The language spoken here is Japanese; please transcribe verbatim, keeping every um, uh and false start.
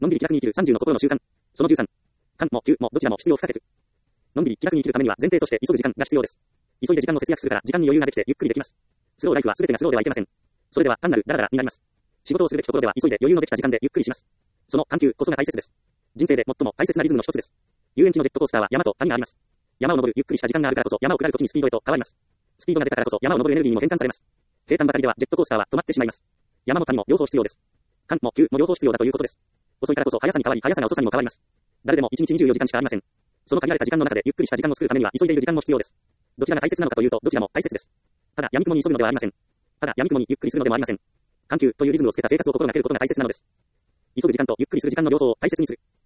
のんびり気楽に生きるさんじゅうの心の習慣。そのじゅうさん。間も急もどちらも必要不可欠。のんびり気楽に生きるためには前提として急ぐ時間が必要です。急いで時間を節約するから時間に余裕ができてゆっくりできます。スローライフは全てがスローではいけません。それでは単なるダラダラになります。仕事をするべきところでは急いで余裕のできた時間でゆっくりします。その緩急こそが大切です。人生で最も大切なリズムの一つです。遊園地のジェットコースターは山と谷があります。山を登るゆっくりした時間があるからこそ山を下るときにスピードへと変わります。スピードが出たからこそ山を登るエネルギーにも変換されます。平坦ばかりではジェットコースターは止まってしまいます。山も谷も両方必要です。間も急も両方必要だということです。遅いからこそ速さに変わり速さが遅さにも変わります。誰でもいちにちにじゅうよじかんしかありません。その限られた時間の中でゆっくりした時間を作るためには急いでいる時間も必要です。どちらが大切なのかというとどちらも大切です。ただ闇雲に急ぐのではありません。ただ闇雲にゆっくりするのでもありません。緩急というリズムをつけた生活を心がけることが大切なのです。急ぐ時間とゆっくりする時間の両方を大切にする。